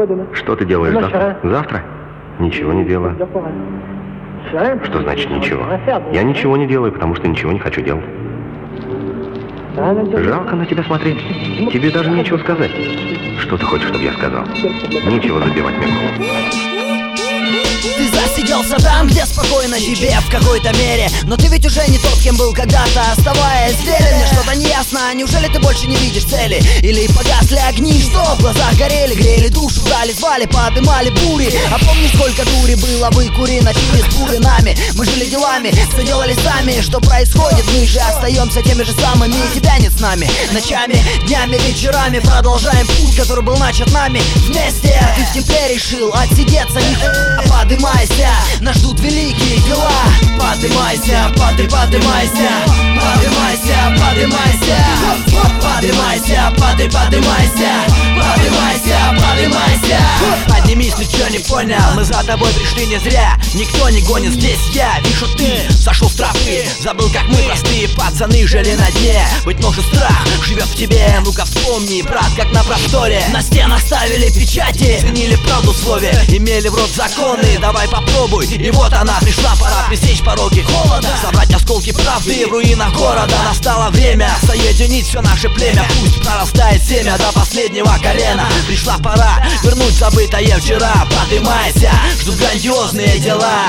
Что ты делаешь завтра? Завтра? Ничего не делаю. Что значит ничего? Я ничего не делаю, потому что ничего не хочу делать. Жалко на тебя смотреть. Тебе даже нечего сказать. Что ты хочешь, чтобы я сказал? Нечего забивать мне голову. Ты засиделся там, где спокойно тебе в какой-то мере. Но ты ведь уже не тот, кем был когда-то. Оставаясь верен, мне что-то неясно. Неужели ты больше не видишь цели? Или погасли огни, что в глазах горели? Грели душу, дали, звали, подымали бури. А помни, сколько дури было выкурено через буры нами. Мы жили делами, все делали сами. Что происходит? Мы же остаемся теми же самыми, и тебя нет с нами. Ночами, днями, вечерами продолжаем путь, который был начат нами вместе. Ты в тепле решил отсидеться, подымайся, нас ждут великие дела. Подымайся, подымайся, подымайся, подымайся, подымайся, подымайся, подымайся, подымайся. Поднимись, ты чё не понял? Мы за тобой пришли не зря. Никто не гонит, здесь я. Вижу, ты сошел с тропы. Забыл, как мы простые пацаны жили на дне. Быть может, страх живет в тебе. Ну-ка вспомни, брат, как на просторе. На стенах ставили печати, ценили правду в слове, имели в рот законы. Давай попробуй, и вот она пришла, пора пресечь пороги холода, собрать осколки правды в руинах города. Настало время соединить все наше племя. Пусть прорастает семя до последнего колена. Пришла пора вернуть забытое вчера. Подымайся, ждут грандиозные дела.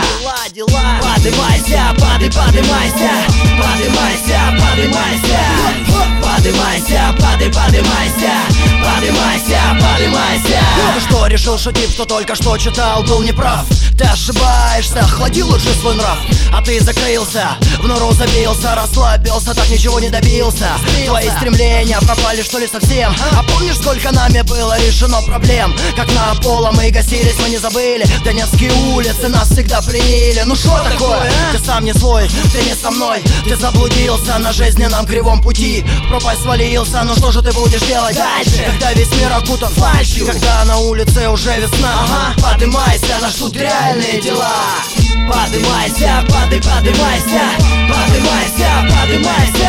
Подымайся, подымайся, подымайся, подымайся, подымайся, подымайся, подымайся, подымайся. Ты что, решил шутить, кто только что читал, был неправ? Ты ошибаешься, охладил уже свой нрав. А ты закрылся, в нору забился, расслабился, так ничего не добился. Твои стремления пропали, что ли, совсем? А помнишь, сколько нами было решено проблем? Как на Аполло мы гасились, мы не забыли. Донецкие улицы нас всегда пленили. Ну что такое? Ты сам не свой, ты не со мной. Ты заблудился на жизненном кривом пути, в пропасть свалился. Ну что же ты будешь делать дальше, когда весь мир окутан фальшью, когда на улице уже весна? Подымайся, нас ждут реальные дела. Подымайся, подымайся, подымайся, подымайся,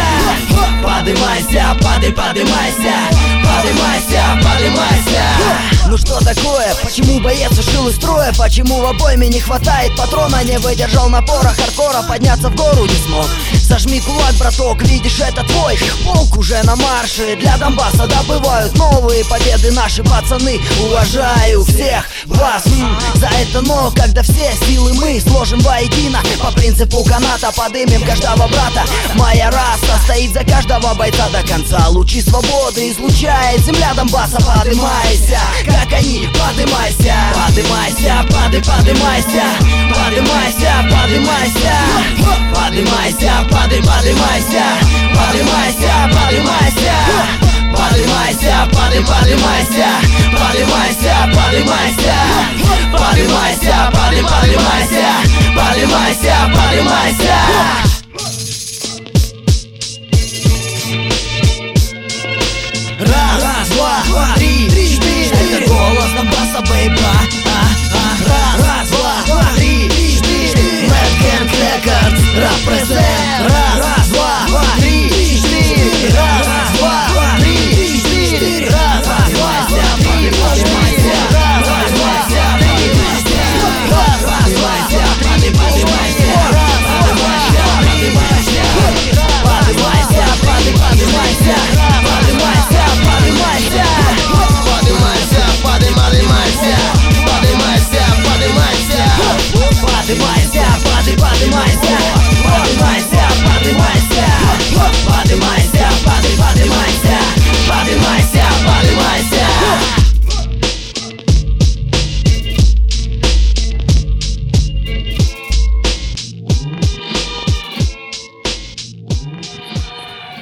подымайся, подымайся, подымайся, подымайся. Ну что такое? Почему боец ушел из строя? Почему в обойме не хватает патрона? Не выдержал напора хардкора, подняться в гору не смог. Сожми кулак, браток, видишь, это твой полк уже на марше. Для Донбасса добывают новые победы наши пацаны. Уважаю всех вас за это, но когда все силы мы сложим воедино, по принципу каната подымем каждого брата. Моя раса стоит за каждого бойца до конца. Лучи свободы излучает земля Донбасса. Подымайся, как они, подымайся, подымайся, подымайся, подымайся, подымайся, подымайся, подымайся, подымайся, подымайся, подымайся, подымайся, подымайся, подымайся, подымайся, подымайся, подымайся, подымайся. Раз, два, три, четыре. Это голос Донбасса, бейба.